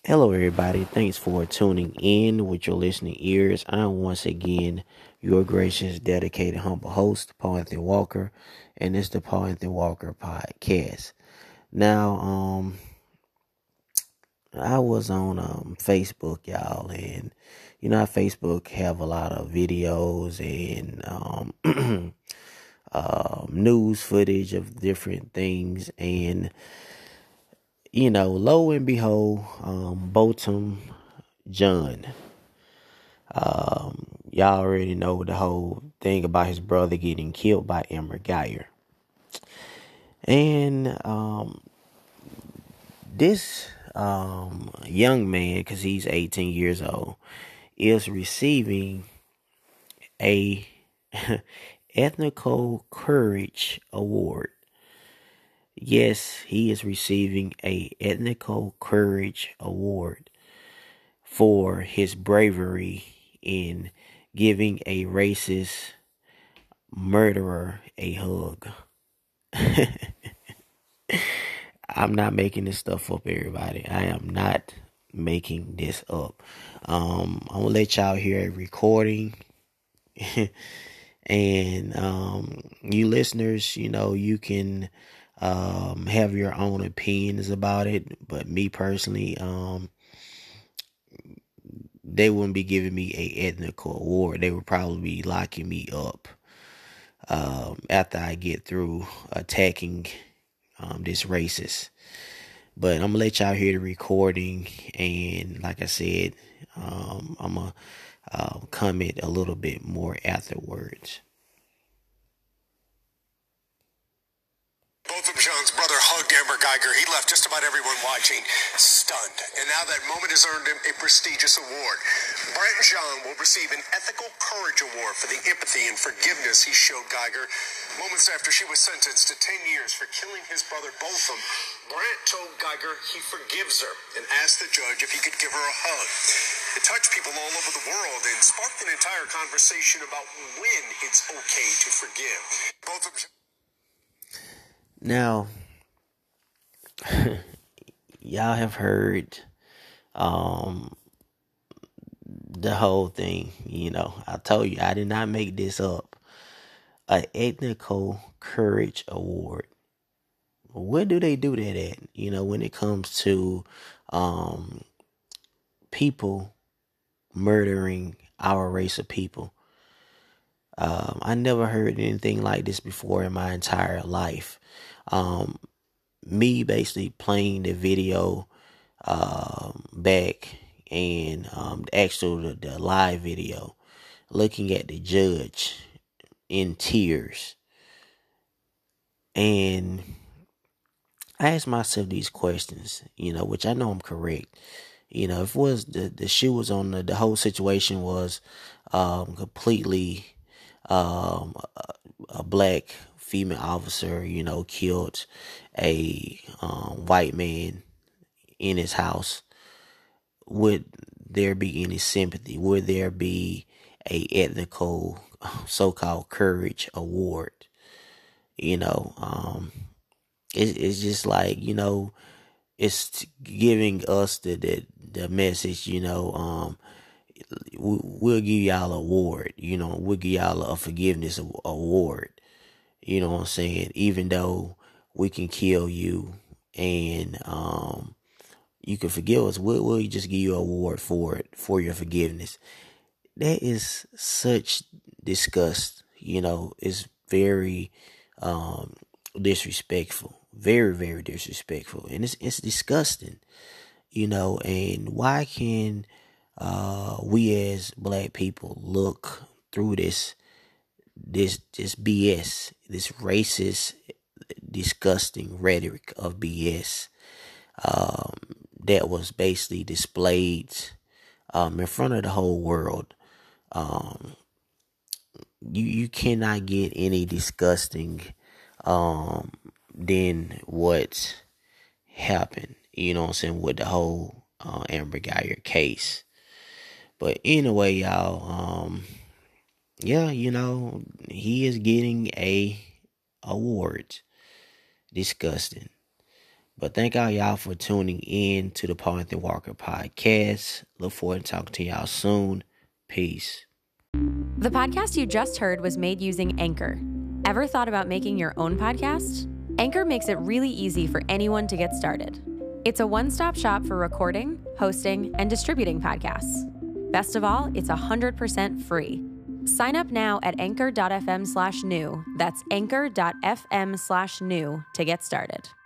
Hello, everybody. Thanks for tuning in with your listening ears. I'm once again your gracious, dedicated, humble host, Paul Anthony Walker, and it's the Paul Anthony Walker podcast. Now, I was on Facebook, y'all, and you know how Facebook have a lot of videos and news footage of different things, and lo and behold, Botham John. Y'all already know the whole thing about his brother getting killed by Amber Geyer. And this young man, because he's 18 years old, is receiving a Ethnical Courage Award. Yes, he is receiving a Ethnical Courage Award for his bravery in giving a racist murderer a hug. I'm not making this stuff up, everybody. I am not making this up. I'm gonna let y'all hear a recording. And you listeners, you can have your own opinions about it. But me personally, they wouldn't be giving me a ethnical award. They would probably be locking me up after I get through attacking this racist. But I'm gonna let y'all hear the recording, and like I said, I'm gonna comment a little bit more afterwards. Botham Jean's brother hugged Amber Geiger. He left just about everyone watching stunned. And now that moment has earned him a prestigious award. Brent Jean will receive an Ethical Courage Award for the empathy and forgiveness he showed Geiger. Moments after she was sentenced to 10 years for killing his brother Botham, Brent told Geiger he forgives her and asked the judge if he could give her a hug. It touched people all over the world and sparked an entire conversation about when it's okay to forgive. Botham. Now, y'all have heard the whole thing. I told you I did not make this up. An Ethnical Courage Award. Where do they do that at? When it comes to people murdering our race of people. I never heard anything like this before in my entire life. Me basically playing the video back and the live video, looking at the judge in tears. And I asked myself these questions, which I know I'm correct. If it was the shoe was on the whole situation was completely a black female officer, killed a white man in his house, would there be any sympathy? Would there be a ethnical so-called courage award? It's just like, it's giving us the message, we'll give y'all an award, we'll give y'all a forgiveness award. You know what I'm saying? Even though we can kill you and you can forgive us, we'll just give you an award for it, for your forgiveness. That is such disgust. It's very disrespectful. Very, very disrespectful. And it's disgusting. And why can we as black people look through this BS, this racist, disgusting rhetoric of BS that was basically displayed in front of the whole world. You cannot get any disgusting than what happened, what I'm saying, with the whole Amber Geyer case. But anyway, y'all, yeah, he is getting a award. Disgusting. But thank all y'all for tuning in to the Paul Anthony Walker podcast. Look forward to talking to y'all soon. Peace. The podcast you just heard was made using Anchor. Ever thought about making your own podcast? Anchor makes it really easy for anyone to get started. It's a one-stop shop for recording, hosting, and distributing podcasts. Best of all, it's 100% free. Sign up now at anchor.fm/new. That's anchor.fm/new to get started.